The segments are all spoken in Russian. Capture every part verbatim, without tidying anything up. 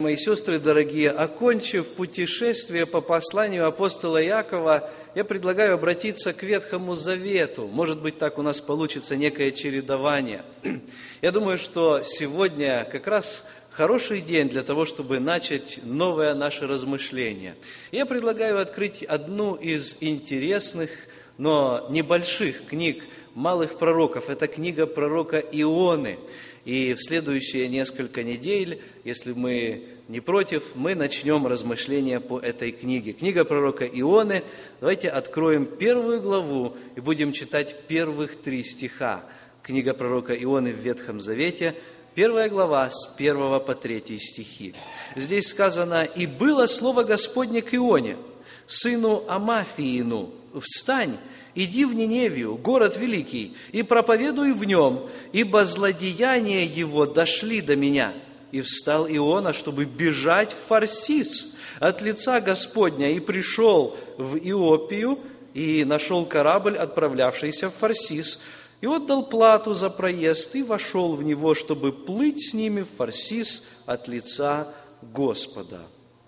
Мои сестры дорогие, окончив путешествие по посланию апостола Иакова, я предлагаю обратиться к Ветхому Завету. Может быть, так у нас получится некое чередование. Я думаю, что сегодня как раз хороший день для того, чтобы начать новое наше размышление. Я предлагаю открыть одну из интересных, но небольших книг малых пророков. Это книга пророка Ионы. И в следующие несколько недель, если мы не против, мы начнем размышления по этой книге. Книга пророка Ионы. Давайте откроем первую главу и будем читать первых три стиха. Книга пророка Ионы в Ветхом Завете, первая глава с первого по третий стихи. Здесь сказано: «И было слово Господне к Ионе, сыну Амафиину, встань, иди в Ниневию, город великий, и проповедуй в нем, ибо злодеяния его дошли до меня». И встал Иона, чтобы бежать в Фарсис от лица Господня, и пришел в Иопию, и нашел корабль, отправлявшийся в Фарсис, и отдал плату за проезд, и вошел в него, чтобы плыть с ними в Фарсис от лица Господа.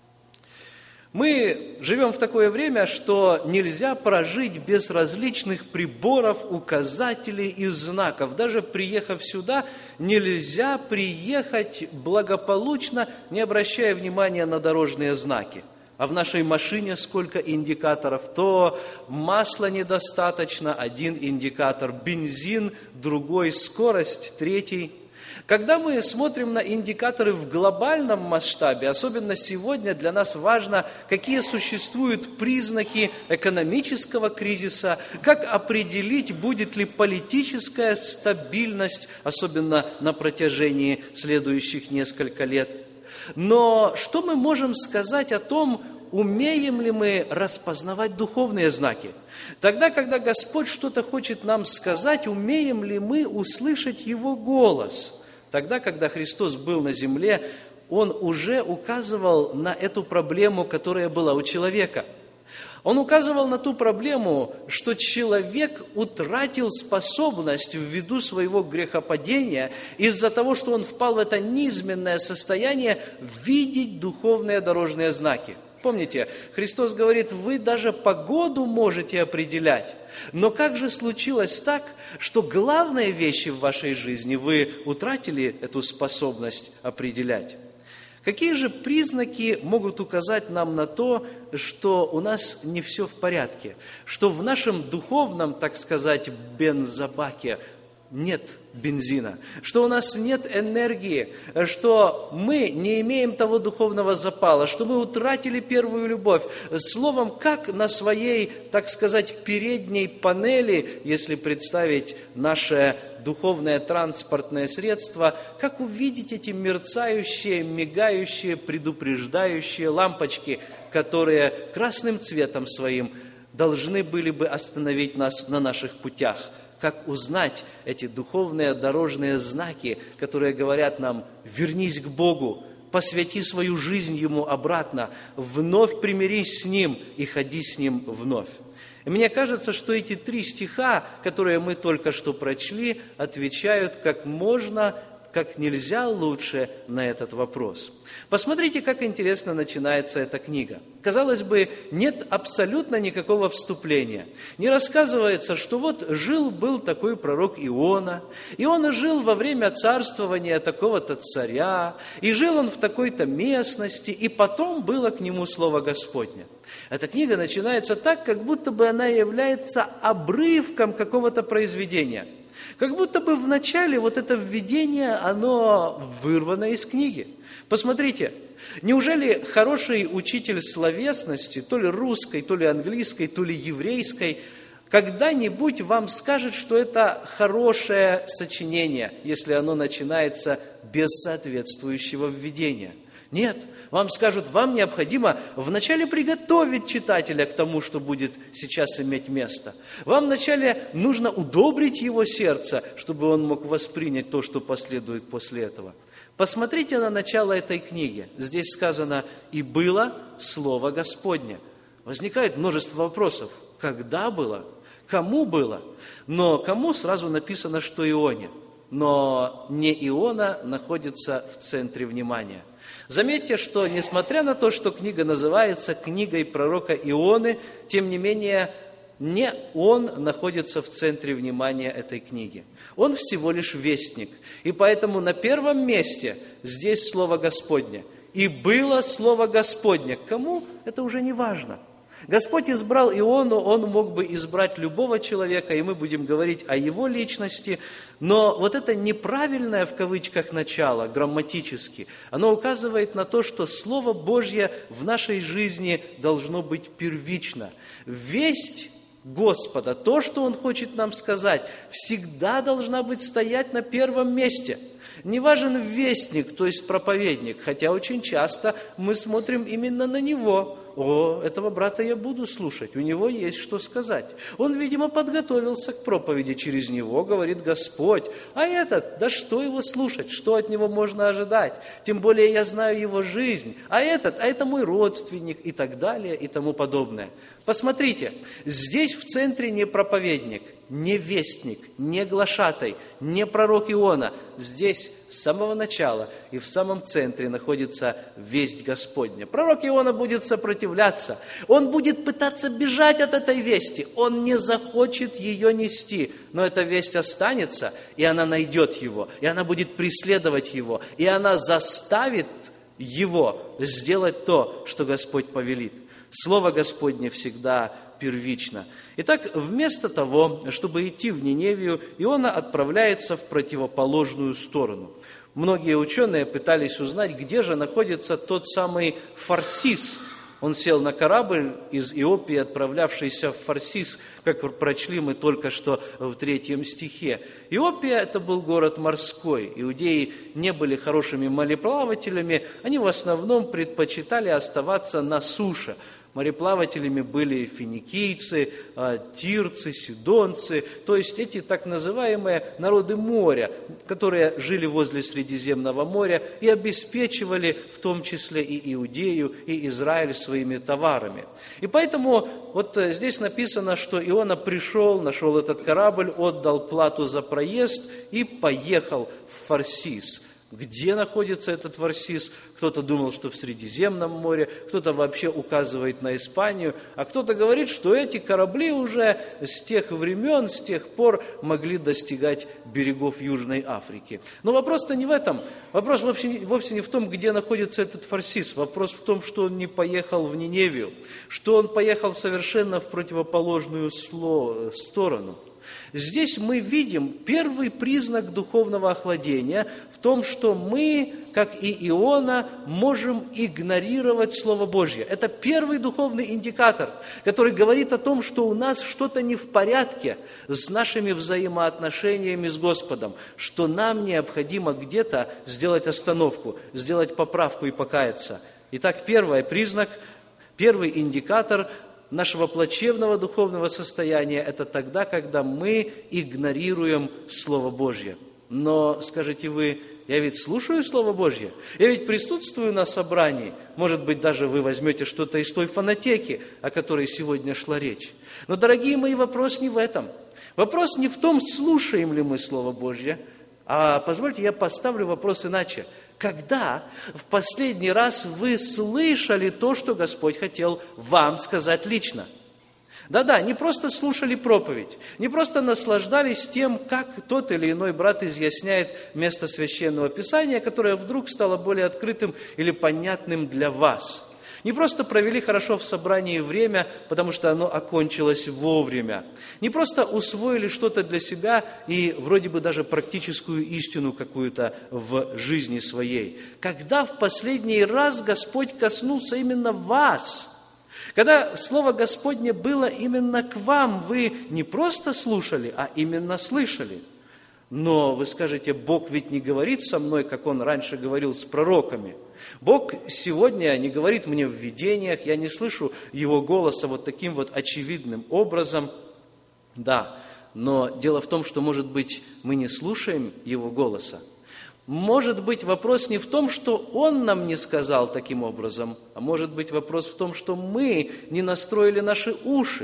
Мы живем в такое время, что нельзя прожить без различных приборов, указателей и знаков. Даже приехав сюда, нельзя приехать благополучно, не обращая внимания на дорожные знаки. А в нашей машине сколько индикаторов? То масла недостаточно, один индикатор, бензин, другой скорость, третий. Когда мы смотрим на индикаторы в глобальном масштабе, особенно сегодня для нас важно, какие существуют признаки экономического кризиса, как определить, будет ли политическая стабильность, особенно на протяжении следующих нескольких лет. Но что мы можем сказать о том, умеем ли мы распознавать духовные знаки? Тогда, когда Господь что-то хочет нам сказать, умеем ли мы услышать Его голос? Тогда, когда Христос был на земле, Он уже указывал на эту проблему, которая была у человека. Он указывал на ту проблему, что человек утратил способность ввиду своего грехопадения, из-за того, что он впал в это низменное состояние, видеть духовные дорожные знаки. Помните, Христос говорит: вы даже погоду можете определять. Но как же случилось так, что главные вещи в вашей жизни вы утратили эту способность определять? Какие же признаки могут указать нам на то, что у нас не все в порядке, что в нашем духовном, так сказать, бензобаке нет бензина, что у нас нет энергии, что мы не имеем того духовного запала, что мы утратили первую любовь? Словом, как на своей, так сказать, передней панели, если представить наше духовное транспортное средство, как увидеть эти мерцающие, мигающие, предупреждающие лампочки, которые красным цветом своим должны были бы остановить нас на наших путях? Как узнать эти духовные дорожные знаки, которые говорят нам: вернись к Богу, посвяти свою жизнь Ему обратно, вновь примирись с Ним и ходи с Ним вновь. И мне кажется, что эти три стиха, которые мы только что прочли, отвечают как можно, как нельзя лучше на этот вопрос. Посмотрите, как интересно начинается эта книга. Казалось бы, нет абсолютно никакого вступления. Не рассказывается, что вот жил-был такой пророк Иона, и он жил во время царствования такого-то царя, и жил он в такой-то местности, и потом было к нему слово Господне. Эта книга начинается так, как будто бы она является обрывком какого-то произведения. Как будто бы в начале вот это введение, оно вырвано из книги. Посмотрите, неужели хороший учитель словесности, то ли русской, то ли английской, то ли еврейской, когда-нибудь вам скажет, что это хорошее сочинение, если оно начинается без соответствующего введения? Нет, вам скажут, вам необходимо вначале приготовить читателя к тому, что будет сейчас иметь место. Вам вначале нужно удобрить его сердце, чтобы он мог воспринять то, что последует после этого. Посмотрите на начало этой книги. Здесь сказано: «И было слово Господне». Возникает множество вопросов. Когда было? Кому было? Но кому сразу написано, что Ионе. Но не Иона находится в центре внимания. Заметьте, что несмотря на то, что книга называется книгой пророка Ионы, тем не менее, не он находится в центре внимания этой книги. Он всего лишь вестник. И поэтому на первом месте здесь Слово Господне. «И было Слово Господне». Кому? Это уже не важно. Господь избрал Иону, Он мог бы избрать любого человека, и мы будем говорить о его личности. Но вот это неправильное, в кавычках, начало, грамматически, оно указывает на то, что Слово Божье в нашей жизни должно быть первично. Весть Господа, то, что Он хочет нам сказать, всегда должна быть стоять на первом месте. Не важен вестник, то есть проповедник, хотя очень часто мы смотрим именно на него. О, этого брата я буду слушать, у него есть что сказать. Он, видимо, подготовился к проповеди, через него говорит Господь. А этот, да что его слушать, что от него можно ожидать? Тем более я знаю его жизнь. А этот, а это мой родственник и так далее и тому подобное. Посмотрите, здесь в центре не проповедник, не вестник, не глашатай, не пророк Иона. Здесь с самого начала и в самом центре находится весть Господня. Пророк Иона будет сопротивляться, он будет пытаться бежать от этой вести, он не захочет ее нести, но эта весть останется, и она найдет его, и она будет преследовать его, и она заставит его сделать то, что Господь повелит. Слово Господне всегда первично. Итак, вместо того, чтобы идти в Ниневию, Иона отправляется в противоположную сторону. Многие ученые пытались узнать, где же находится тот самый Фарсис. Он сел на корабль из Иопии, отправлявшийся в Фарсис, как прочли мы только что в третьем стихе. Иопия – это был город морской. Иудеи не были хорошими мореплавателями, они в основном предпочитали оставаться на суше. Мореплавателями были финикийцы, тирцы, сидонцы, то есть эти так называемые народы моря, которые жили возле Средиземного моря и обеспечивали в том числе и Иудею, и Израиль своими товарами. И поэтому вот здесь написано, что Иона пришел, нашел этот корабль, отдал плату за проезд и поехал в Фарсис. Где находится этот Фарсис? Кто-то думал, что в Средиземном море, кто-то вообще указывает на Испанию, а кто-то говорит, что эти корабли уже с тех времен, с тех пор могли достигать берегов Южной Африки. Но вопрос-то не в этом. Вопрос вовсе, вовсе не в том, где находится этот Фарсис. Вопрос в том, что он не поехал в Ниневию, что он поехал совершенно в противоположную сторону. Здесь мы видим первый признак духовного охладения в том, что мы, как и Иона, можем игнорировать Слово Божье. Это первый духовный индикатор, который говорит о том, что у нас что-то не в порядке с нашими взаимоотношениями с Господом, что нам необходимо где-то сделать остановку, сделать поправку и покаяться. Итак, первый признак, первый индикатор нашего плачевного духовного состояния – это тогда, когда мы игнорируем Слово Божье. Но, скажете вы, я ведь слушаю Слово Божье, я ведь присутствую на собрании. Может быть, даже вы возьмете что-то из той фонотеки, о которой сегодня шла речь. Но, дорогие мои, вопрос не в этом. Вопрос не в том, слушаем ли мы Слово Божье, а позвольте, я поставлю вопрос иначе. Когда в последний раз вы слышали то, что Господь хотел вам сказать лично? Да-да, не просто слушали проповедь, не просто наслаждались тем, как тот или иной брат изъясняет место Священного Писания, которое вдруг стало более открытым или понятным для вас. Не просто провели хорошо в собрании время, потому что оно окончилось вовремя. Не просто усвоили что-то для себя и вроде бы даже практическую истину какую-то в жизни своей. Когда в последний раз Господь коснулся именно вас? Когда Слово Господне было именно к вам, вы не просто слушали, а именно слышали. Но вы скажете, Бог ведь не говорит со мной, как Он раньше говорил с пророками. Бог сегодня не говорит мне в видениях, я не слышу Его голоса вот таким вот очевидным образом. Да, но дело в том, что, может быть, мы не слушаем Его голоса. Может быть, вопрос не в том, что Он нам не сказал таким образом, а может быть, вопрос в том, что мы не настроили наши уши.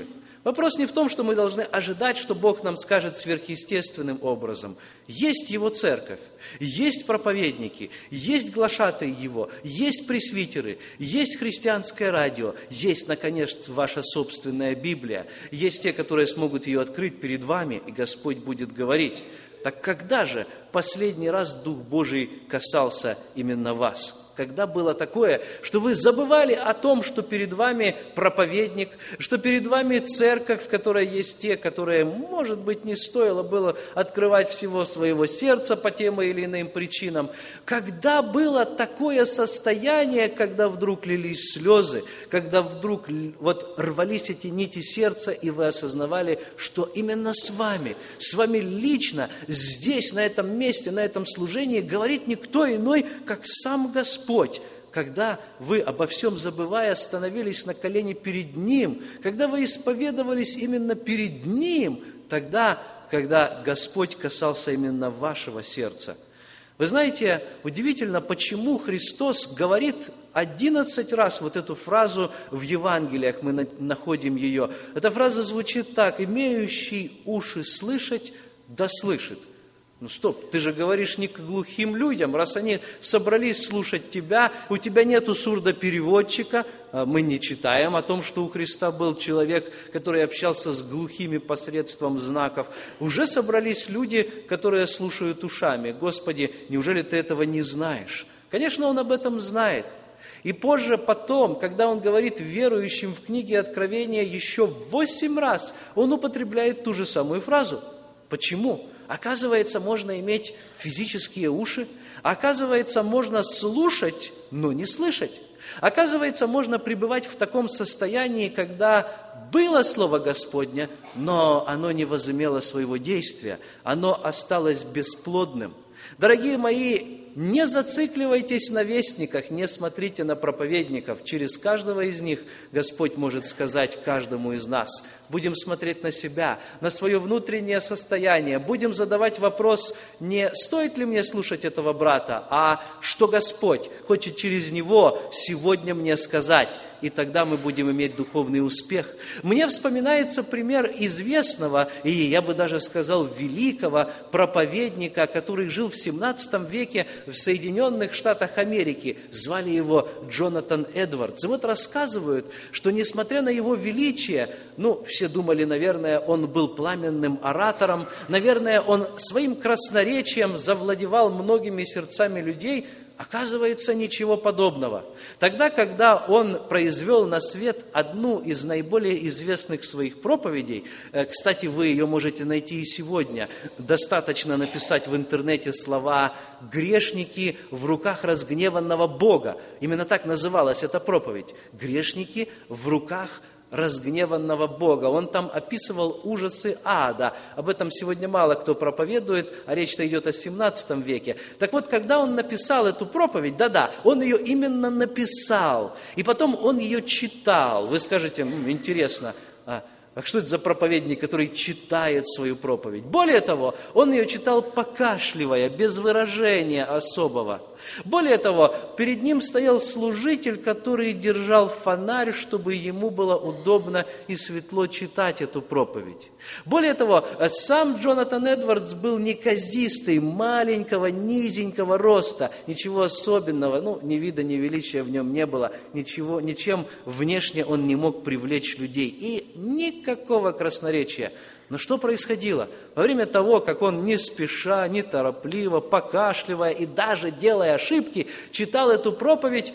Вопрос не в том, что мы должны ожидать, что Бог нам скажет сверхъестественным образом. Есть Его церковь, есть проповедники, есть глашатые Его, есть пресвитеры, есть христианское радио, есть, наконец, ваша собственная Библия, есть те, которые смогут ее открыть перед вами, и Господь будет говорить. Так когда же последний раз Дух Божий касался именно вас? Когда было такое, что вы забывали о том, что перед вами проповедник, что перед вами церковь, в которой есть те, которые, может быть, не стоило было открывать всего своего сердца по тем или иным причинам. Когда было такое состояние, когда вдруг лились слезы, когда вдруг вот рвались эти нити сердца, и вы осознавали, что именно с вами, с вами лично, здесь, на этом месте, на этом служении говорит никто иной, как сам Господь. Господь, когда вы, обо всем забывая, становились на колени перед Ним, когда вы исповедовались именно перед Ним, тогда, когда Господь касался именно вашего сердца. Вы знаете, удивительно, почему Христос говорит одиннадцать раз вот эту фразу в Евангелиях, мы находим ее. Эта фраза звучит так: «Имеющий уши слышать, да слышит». Ну стоп, ты же говоришь не к глухим людям, раз они собрались слушать тебя, у тебя нету сурдопереводчика, мы не читаем о том, что у Христа был человек, который общался с глухими посредством знаков. Уже собрались люди, которые слушают ушами. Господи, неужели ты этого не знаешь? Конечно, Он об этом знает. И позже, потом, когда Он говорит верующим в книге Откровения еще восемь раз, Он употребляет ту же самую фразу. Почему? Оказывается, можно иметь физические уши, оказывается, можно слушать, но не слышать. Оказывается, можно пребывать в таком состоянии, когда было Слово Господне, но оно не возымело своего действия, оно осталось бесплодным. Дорогие мои, не зацикливайтесь на вестниках, не смотрите на проповедников. Через каждого из них Господь может сказать каждому из нас. Будем смотреть на себя, на свое внутреннее состояние. Будем задавать вопрос, не стоит ли мне слушать этого брата, а что Господь хочет через него сегодня мне сказать. И тогда мы будем иметь духовный успех. Мне вспоминается пример известного, и я бы даже сказал великого проповедника, который жил в семнадцатом веке в Соединенных Штатах Америки. Звали его Джонатан Эдвардс. И вот рассказывают, что несмотря на его величие, ну, все думали, наверное, он был пламенным оратором, наверное, он своим красноречием завладевал многими сердцами людей. Оказывается, ничего подобного. Тогда, когда он произвел на свет одну из наиболее известных своих проповедей, кстати, вы ее можете найти и сегодня, достаточно написать в интернете слова «грешники в руках разгневанного Бога». Именно так называлась эта проповедь. «Грешники в руках разгневанного Бога». Он там описывал ужасы ада. Об этом сегодня мало кто проповедует, а речь-то идет о семнадцатом веке. Так вот, когда он написал эту проповедь, да-да, он ее именно написал, и потом он ее читал. Вы скажете, м, интересно, а, а что это за проповедник, который читает свою проповедь? Более того, он ее читал покашливая, без выражения особого. Более того, перед ним стоял служитель, который держал фонарь, чтобы ему было удобно и светло читать эту проповедь. Более того, сам Джонатан Эдвардс был неказистый, маленького, низенького роста, ничего особенного, ну, ни вида, ни величия в нем не было, ничего, ничем внешне он не мог привлечь людей, и никакого красноречия. Но что происходило? Во время того, как он не спеша, неторопливо, покашливая и даже делая ошибки, читал эту проповедь,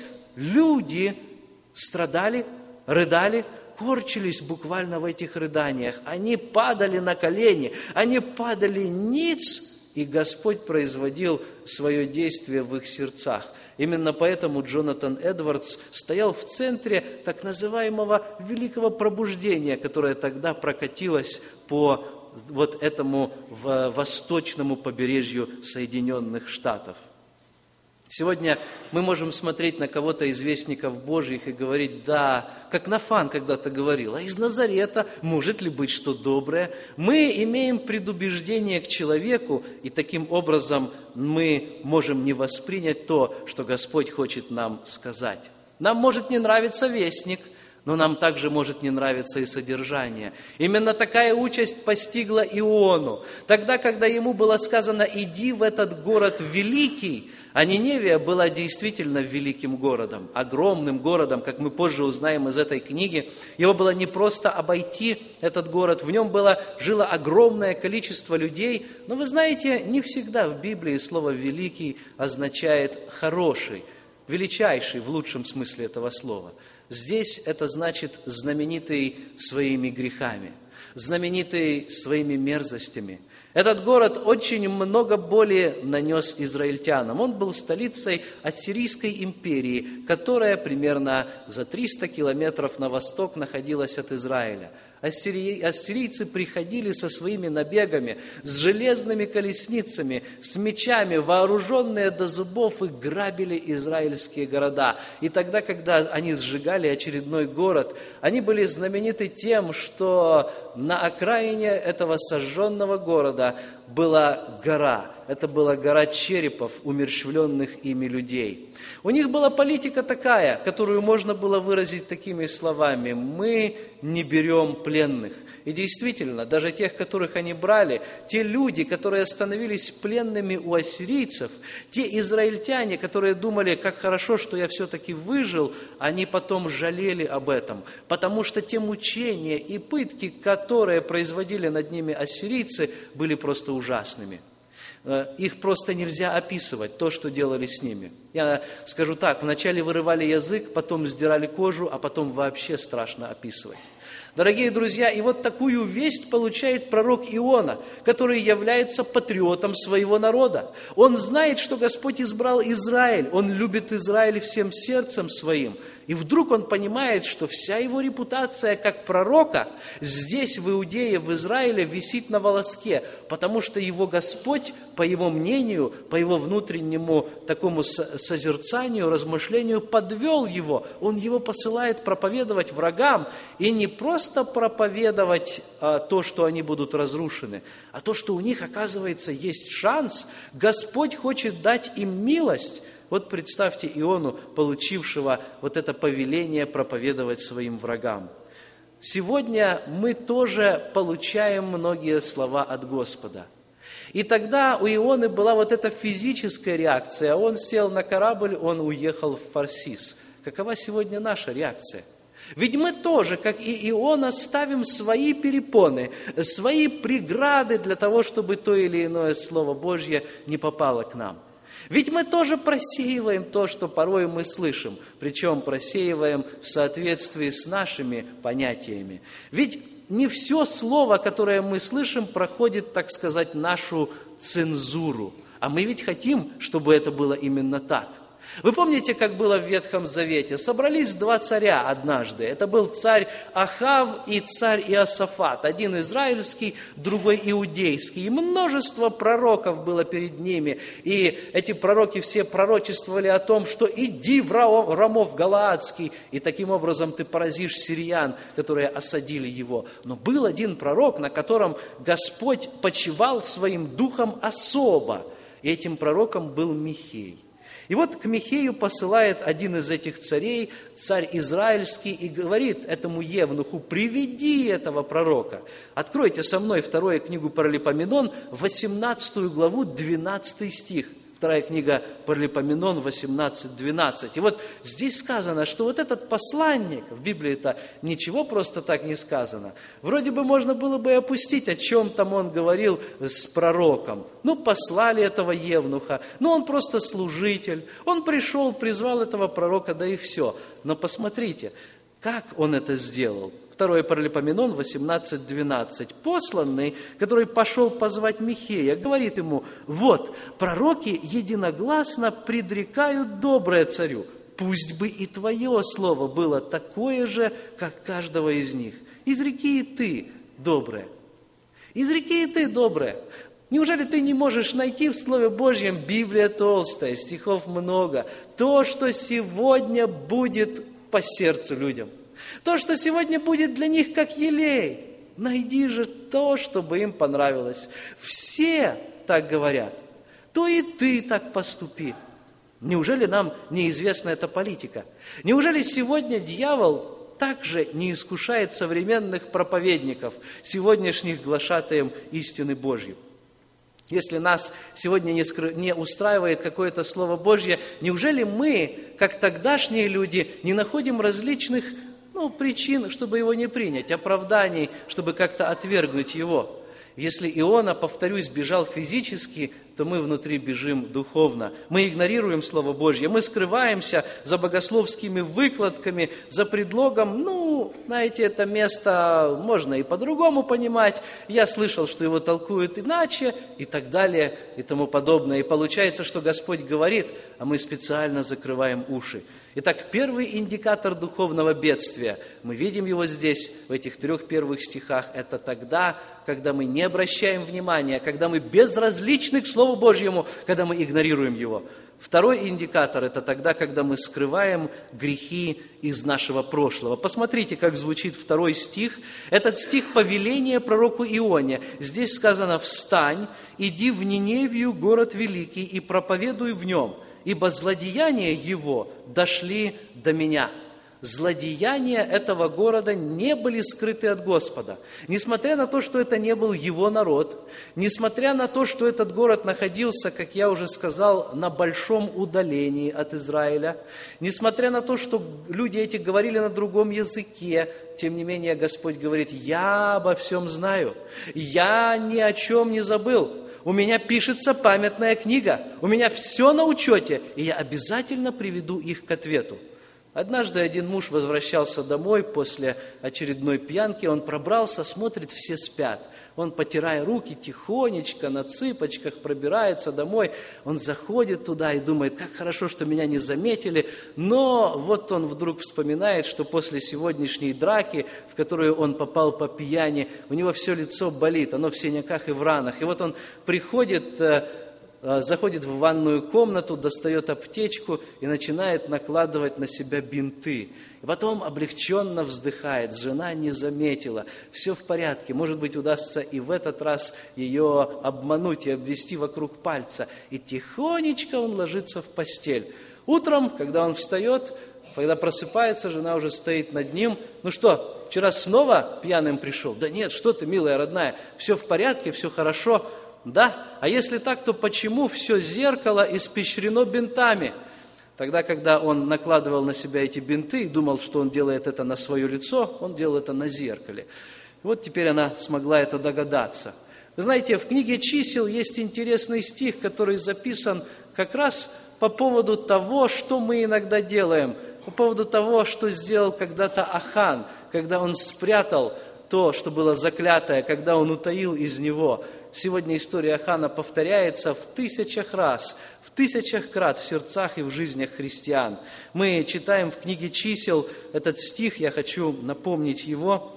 люди страдали, рыдали, корчились буквально в этих рыданиях. Они падали на колени, они падали ниц, и Господь производил свое действие в их сердцах. Именно поэтому Джонатан Эдвардс стоял в центре так называемого великого пробуждения, которое тогда прокатилось по вот этому восточному побережью Соединенных Штатов. Сегодня мы можем смотреть на кого-то из вестников Божьих и говорить, да, как Нафан когда-то говорил, а из Назарета может ли быть что доброе? Мы имеем предубеждение к человеку, и таким образом мы можем не воспринять то, что Господь хочет нам сказать. Нам может не нравиться вестник, Но нам также может не нравиться и содержание. Именно такая участь постигла Иону. Тогда, когда ему было сказано: «Иди в этот город великий», а Ниневия была действительно великим городом, огромным городом, как мы позже узнаем из этой книги. Его было не просто обойти, этот город, в нем было, жило огромное количество людей. Но вы знаете, не всегда в Библии слово «великий» означает «хороший», «величайший» в лучшем смысле этого слова. Здесь это значит знаменитый своими грехами, знаменитый своими мерзостями. Этот город очень много боли нанес израильтянам. Он был столицей Ассирийской империи, которая примерно за триста километров на восток находилась от Израиля. Ассирий, ассирийцы приходили со своими набегами, с железными колесницами, с мечами, вооруженные до зубов, и грабили израильские города. И тогда, когда они сжигали очередной город, они были знамениты тем, что на окраине этого сожженного города была гора. Это была гора черепов, умерщвленных ими людей. У них была политика такая, которую можно было выразить такими словами: «Мы не берем пленных». И действительно, даже тех, которых они брали, те люди, которые становились пленными у ассирийцев, те израильтяне, которые думали: как хорошо, что я все-таки выжил, они потом жалели об этом, потому что те мучения и пытки, которые производили над ними ассирийцы, были просто ужасными. Их просто нельзя описывать, то, что делали с ними. Я скажу так: вначале вырывали язык, потом сдирали кожу, а потом вообще страшно описывать. Дорогие друзья, и вот такую весть получает пророк Иона, который является патриотом своего народа. Он знает, что Господь избрал Израиль, он любит Израиль всем сердцем своим. И вдруг он понимает, что вся его репутация как пророка здесь, в Иудее, в Израиле, висит на волоске, потому что его Господь, по его мнению, по его внутреннему такому созерцанию, размышлению, подвел его. Он его посылает проповедовать врагам, и не просто проповедовать а, то, что они будут разрушены, а то, что у них, оказывается, есть шанс. Господь хочет дать им милость. Вот представьте Иону, получившего вот это повеление проповедовать своим врагам. Сегодня мы тоже получаем многие слова от Господа. И тогда у Ионы была вот эта физическая реакция. Он сел на корабль, он уехал в Фарсис. Какова сегодня наша реакция? Ведь мы тоже, как и Иона, ставим свои перепоны, свои преграды для того, чтобы то или иное Слово Божье не попало к нам. Ведь мы тоже просеиваем то, что порой мы слышим, причем просеиваем в соответствии с нашими понятиями. Ведь не все слово, которое мы слышим, проходит, так сказать, нашу цензуру. А мы ведь хотим, чтобы это было именно так. Вы помните, как было в Ветхом Завете? Собрались два царя однажды. Это был царь Ахав и царь Иосафат. Один израильский, другой иудейский. И множество пророков было перед ними. И эти пророки все пророчествовали о том, что иди в Рамов Галаадский, и таким образом ты поразишь сириян, которые осадили его. Но был один пророк, на котором Господь почивал своим духом особо. И этим пророком был Михей. И вот к Михею посылает один из этих царей, царь израильский, и говорит этому евнуху: приведи этого пророка. Откройте со мной вторую книгу Паралипоменон, восемнадцатую главу, двенадцатый стих. Вторая книга Паралипоменон, восемнадцать двенадцать. И вот здесь сказано, что вот этот посланник, в Библии-то ничего просто так не сказано. Вроде бы можно было бы опустить, о чем там он говорил с пророком. Ну, послали этого евнуха, ну, он просто служитель. Он пришел, призвал этого пророка, да и все. Но посмотрите, как он это сделал. Второе Паралипоменон, восемнадцать двенадцать. Посланный, который пошел позвать Михея, говорит ему: вот, пророки единогласно предрекают доброе царю. Пусть бы и твое слово было такое же, как каждого из них. Изреки и ты доброе. Изреки и ты доброе. Неужели ты не можешь найти в Слове Божьем, Библия толстая, стихов много, то, что сегодня будет по сердцу людям? То, что сегодня будет для них как елей. Найди же то, чтобы им понравилось. Все так говорят. То и ты так поступи. Неужели нам неизвестна эта политика? Неужели сегодня дьявол также не искушает современных проповедников, сегодняшних глашатаем истины Божьей. Если нас сегодня не, скры... не устраивает какое-то Слово Божье, неужели мы, как тогдашние люди, не находим различных ну, причин, чтобы его не принять, оправданий, чтобы как-то отвергнуть его? Если Иона, повторюсь, бежал физически, то мы внутри бежим духовно. Мы игнорируем Слово Божье, мы скрываемся за богословскими выкладками, за предлогом, ну, знаете, это место можно и по-другому понимать, я слышал, что его толкуют иначе, и так далее, и тому подобное. И получается, что Господь говорит, а мы специально закрываем уши. Итак, первый индикатор духовного бедствия, мы видим его здесь, в этих трех первых стихах, это тогда, когда мы не обращаем внимания, когда мы безразличны к Слову Божьему, когда мы игнорируем его. Второй индикатор – это тогда, когда мы скрываем грехи из нашего прошлого. Посмотрите, как звучит второй стих. Этот стих – повеление пророку Ионе. Здесь сказано «Встань, иди в Ниневию, город великий, и проповедуй в нем, ибо злодеяния его дошли до меня». Злодеяния этого города не были скрыты от Господа. Несмотря на то, что это не был его народ, несмотря на то, что этот город находился, как я уже сказал, на большом удалении от Израиля, несмотря на то, что люди эти говорили на другом языке, тем не менее Господь говорит: «Я обо всем знаю, я ни о чем не забыл». У меня пишется памятная книга, у меня все на учете, и я обязательно приведу их к ответу. Однажды один муж возвращался домой после очередной пьянки, он пробрался, смотрит, все спят. Он, потирая руки, тихонечко, на цыпочках пробирается домой. Он заходит туда и думает, как хорошо, что меня не заметили. Но вот он вдруг вспоминает, что после сегодняшней драки, в которую он попал по пьяни, у него все лицо болит, оно в синяках и в ранах. И вот он приходит... заходит в ванную комнату, достает аптечку и начинает накладывать на себя бинты. И потом облегченно вздыхает, жена не заметила, все в порядке, может быть, удастся и в этот раз ее обмануть и обвести вокруг пальца. И тихонечко он ложится в постель. Утром, когда он встает, когда просыпается, жена уже стоит над ним. Ну что, вчера снова пьяным пришел? Да нет, что ты, милая родная, все в порядке, все хорошо. Да? А если так, то почему все зеркало испещрено бинтами? Тогда, когда он накладывал на себя эти бинты и думал, что он делает это на свое лицо, он делал это на зеркале. И вот теперь она смогла это догадаться. Вы знаете, в книге «Чисел» есть интересный стих, который записан как раз по поводу того, что мы иногда делаем, по поводу того, что сделал когда-то Ахан, когда он спрятал то, что было заклятое, когда он утаил из него. Сегодня история Ахана повторяется в тысячах раз, в тысячах крат в сердцах и в жизнях христиан. Мы читаем в книге «Чисел» этот стих, я хочу напомнить его.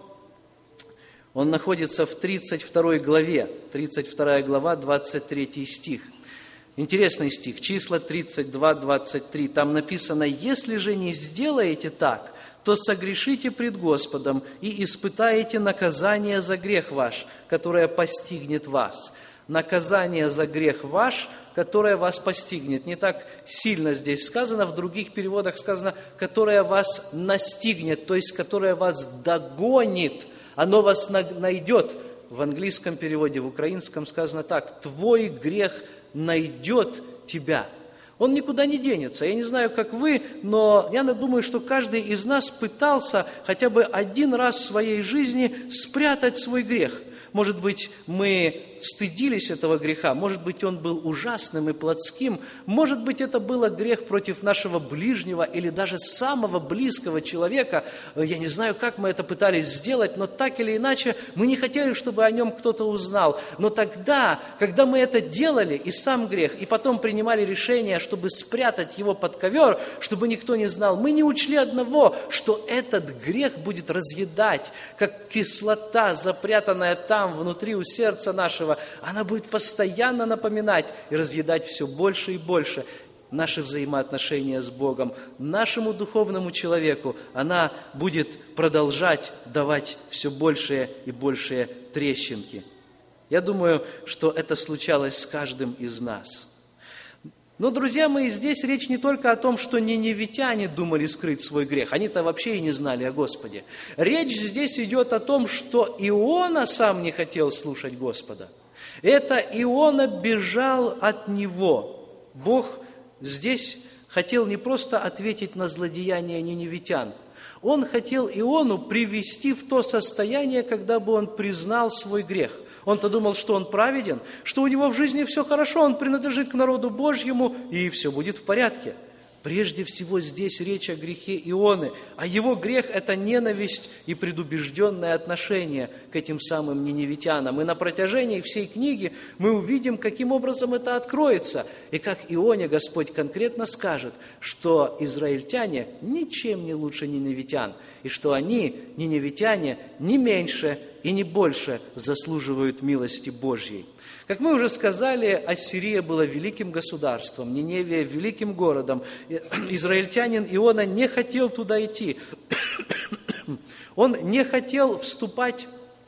Он находится в тридцать второй главе, тридцать вторая глава, двадцать третий стих. Интересный стих, числа тридцать два, двадцать три. Там написано: «Если же не сделаете так, то согрешите пред Господом и испытаете наказание за грех ваш, которое постигнет вас». Наказание за грех ваш, которое вас постигнет. Не так сильно здесь сказано, в других переводах сказано, которое вас настигнет, то есть которое вас догонит, оно вас найдет. В английском переводе, в украинском сказано так: «Твой грех найдет тебя». Он никуда не денется. Я не знаю, как вы, но я думаю, что каждый из нас пытался хотя бы один раз в своей жизни спрятать свой грех. Может быть, мы стыдились этого греха, может быть, он был ужасным и плотским, может быть, это был грех против нашего ближнего или даже самого близкого человека. Я не знаю, как мы это пытались сделать, но так или иначе мы не хотели, чтобы о нем кто-то узнал. Но тогда, когда мы это делали, и сам грех, и потом принимали решение, чтобы спрятать его под ковер, чтобы никто не знал, мы не учли одного, что этот грех будет разъедать, как кислота, запрятанная там, внутри у сердца нашего, она будет постоянно напоминать и разъедать все больше и больше наши взаимоотношения с Богом. Нашему духовному человеку она будет продолжать давать все большие и большие трещинки. Я думаю, что это случалось с каждым из нас. Но, друзья мои, здесь речь не только о том, что ниневитяне думали скрыть свой грех. Они-то вообще и не знали о Господе. Речь здесь идет о том, что Иона сам не хотел слушать Господа. Это Иона бежал от него. Бог здесь хотел не просто ответить на злодеяние ниневитян. Он хотел Иону привести в то состояние, когда бы он признал свой грех. Он-то думал, что он праведен, что у него в жизни все хорошо, он принадлежит к народу Божьему, и все будет в порядке. Прежде всего здесь речь о грехе Ионы, а его грех – это ненависть и предубежденное отношение к этим самым ниневитянам. И на протяжении всей книги мы увидим, каким образом это откроется, и как Ионе Господь конкретно скажет, что израильтяне ничем не лучше ниневитян, и что они, ниневитяне, не меньше и не больше заслуживают милости Божьей. Как мы уже сказали, Ассирия была великим государством, Ниневия – великим городом. Израильтянин Иона не хотел туда идти. Он не хотел вступать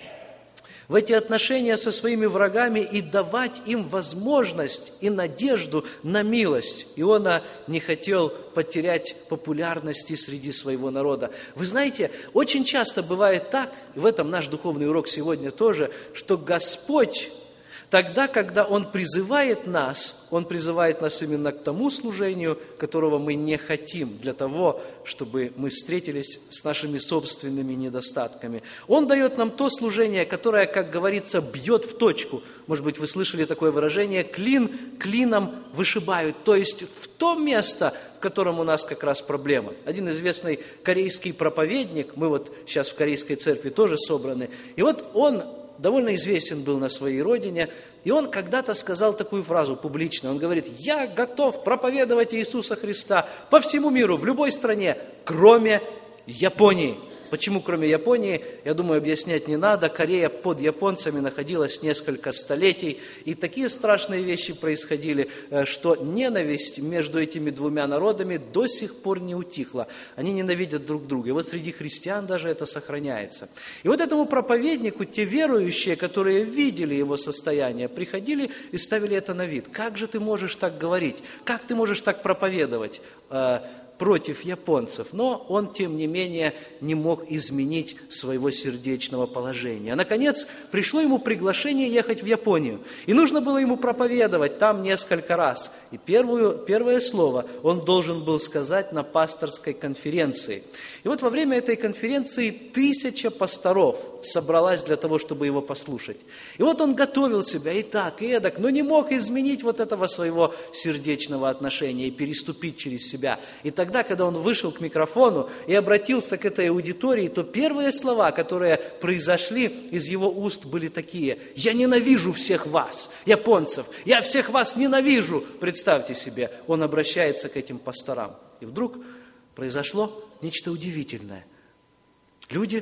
в эти отношения со своими врагами и давать им возможность и надежду на милость. Иона не хотел потерять популярности среди своего народа. Вы знаете, очень часто бывает так, и в этом наш духовный урок сегодня тоже, что Господь тогда, когда Он призывает нас, Он призывает нас именно к тому служению, которого мы не хотим, для того, чтобы мы встретились с нашими собственными недостатками. Он дает нам то служение, которое, как говорится, бьет в точку. Может быть, вы слышали такое выражение «клин клином вышибают», то есть в то место, в котором у нас как раз проблема. Один известный корейский проповедник, мы вот сейчас в корейской церкви тоже собраны, и вот он довольно известен был на своей родине, и он когда-то сказал такую фразу публично. Он говорит: «Я готов проповедовать Иисуса Христа по всему миру, в любой стране, кроме Японии». Почему кроме Японии, я думаю, объяснять не надо. Корея под японцами находилась несколько столетий, и такие страшные вещи происходили, что ненависть между этими двумя народами до сих пор не утихла. Они ненавидят друг друга. И вот среди христиан даже это сохраняется. И вот этому проповеднику те верующие, которые видели его состояние, приходили и ставили это на вид. Как же ты можешь так говорить? Как ты можешь так проповедовать против японцев? Но он, тем не менее, не мог изменить своего сердечного положения. А, наконец, пришло ему приглашение ехать в Японию. И нужно было ему проповедовать там несколько раз. И первую, первое слово он должен был сказать на пасторской конференции. И вот во время этой конференции тысяча пасторов собралась для того, чтобы его послушать. И вот он готовил себя и так, и эдак, но не мог изменить вот этого своего сердечного отношения и переступить через себя. И тогда, когда он вышел к микрофону и обратился к этой аудитории, то первые слова, которые произошли из его уст, были такие: «Я ненавижу всех вас, японцев, я всех вас ненавижу». Представьте себе, он обращается к этим пасторам. И вдруг произошло нечто удивительное. Люди,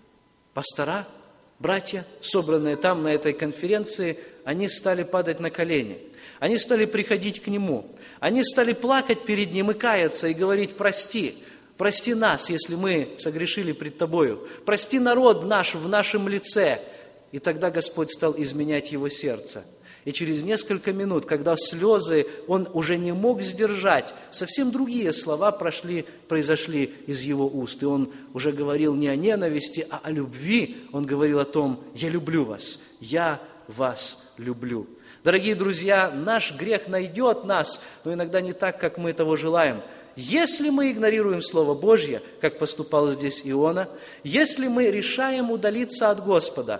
пастора, братья, собранные там, на этой конференции, они стали падать на колени. Они стали приходить к нему. Они стали плакать перед ним и каяться, и говорить: «Прости, прости нас, если мы согрешили пред Тобою. Прости народ наш в нашем лице». И тогда Господь стал изменять его сердце. И через несколько минут, когда слезы он уже не мог сдержать, совсем другие слова прошли, произошли из его уст. И он уже говорил не о ненависти, а о любви. Он говорил о том: «Я люблю вас, я вас люблю». Дорогие друзья, наш грех найдет нас, но иногда не так, как мы того желаем. Если мы игнорируем Слово Божье, как поступал здесь Иона, если мы решаем удалиться от Господа,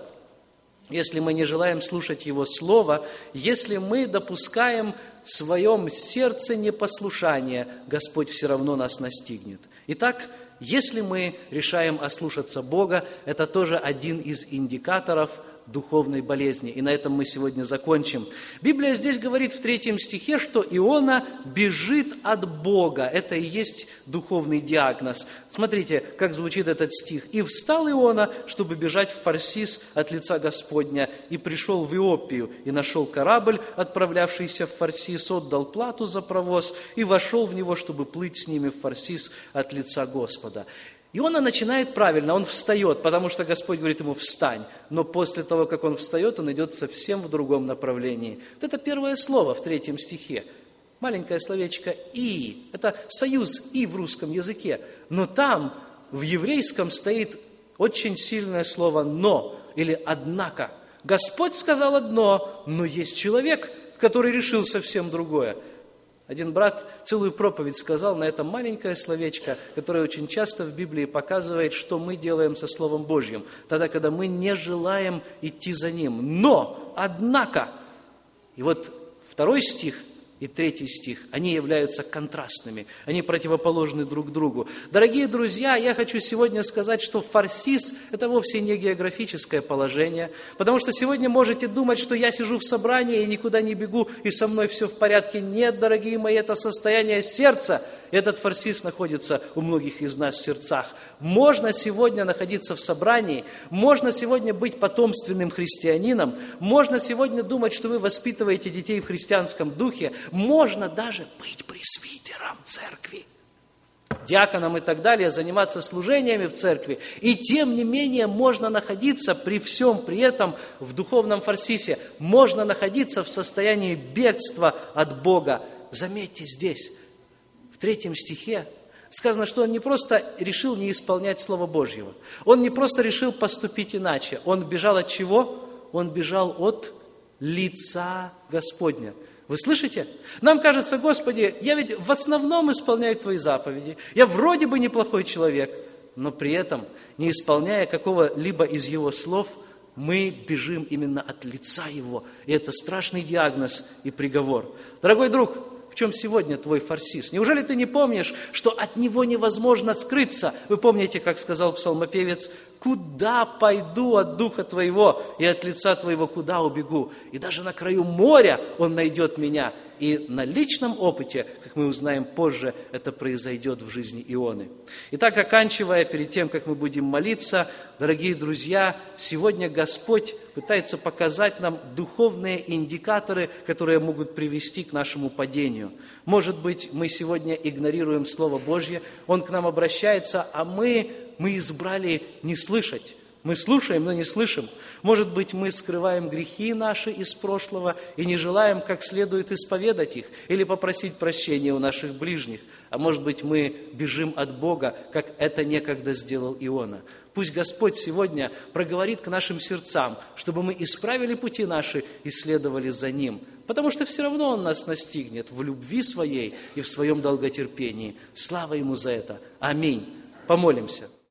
если мы не желаем слушать Его Слово, если мы допускаем в своем сердце непослушание, Господь все равно нас настигнет. Итак, если мы решаем ослушаться Бога, это тоже один из индикаторов духовной болезни. И на этом мы сегодня закончим. Библия здесь говорит в третьем стихе, что Иона бежит от Бога. Это и есть духовный диагноз. Смотрите, как звучит этот стих. «И встал Иона, чтобы бежать в Фарсис от лица Господня, и пришел в Иопию, и нашел корабль, отправлявшийся в Фарсис, отдал плату за провоз, и вошел в него, чтобы плыть с ними в Фарсис от лица Господа». Иона начинает правильно, он встает, потому что Господь говорит ему: «Встань». Но после того, как он встает, он идет совсем в другом направлении. Вот это первое слово в третьем стихе. маленькое словечко «и». Это союз «и» в русском языке. Но там, в еврейском, стоит очень сильное слово «но» или «однако». Господь сказал одно, но есть человек, который решил совсем другое. Один брат целую проповедь сказал на это маленькое словечко, которое очень часто в Библии показывает, что мы делаем со Словом Божьим, тогда, когда мы не желаем идти за Ним. Но, однако, и вот второй стих и третий стих, они являются контрастными, они противоположны друг другу. Дорогие друзья, я хочу сегодня сказать, что фарсис – это вовсе не географическое положение, потому что сегодня можете думать, что я сижу в собрании и никуда не бегу, и со мной все в порядке. Нет, дорогие мои, это состояние сердца. Этот фарсис находится у многих из нас в сердцах. Можно сегодня находиться в собрании, можно сегодня быть потомственным христианином, можно сегодня думать, что вы воспитываете детей в христианском духе, можно даже быть пресвитером церкви, диаконом и так далее, заниматься служениями в церкви. И тем не менее можно находиться при всем при этом в духовном фарсисе, можно находиться в состоянии бегства от Бога. Заметьте здесь, в третьем стихе сказано, что он не просто решил не исполнять Слово Божьего, он не просто решил поступить иначе, он бежал от чего? Он бежал от лица Господня. Вы слышите? Нам кажется, Господи, я ведь в основном исполняю Твои заповеди, я вроде бы неплохой человек, но при этом, не исполняя какого-либо из Его слов, мы бежим именно от лица Его. И это страшный диагноз и приговор. Дорогой друг, в чем сегодня твой фарсис? Неужели ты не помнишь, что от него невозможно скрыться? Вы помните, как сказал псалмопевец, «Куда пойду от духа твоего, и от лица твоего куда убегу? И даже на краю моря он найдет меня». И на личном опыте, как мы узнаем позже, это произойдет в жизни Ионы. Итак, оканчивая, перед тем, как мы будем молиться, дорогие друзья, сегодня Господь пытается показать нам духовные индикаторы, которые могут привести к нашему падению. Может быть, мы сегодня игнорируем Слово Божье, Он к нам обращается, а мы, мы избрали не слышать. Мы слушаем, но не слышим. Может быть, мы скрываем грехи наши из прошлого и не желаем как следует исповедать их или попросить прощения у наших ближних. А может быть, мы бежим от Бога, как это некогда сделал Иона. Пусть Господь сегодня проговорит к нашим сердцам, чтобы мы исправили пути наши и следовали за Ним. Потому что все равно Он нас настигнет в любви Своей и в Своем долготерпении. Слава Ему за это. Аминь. Помолимся.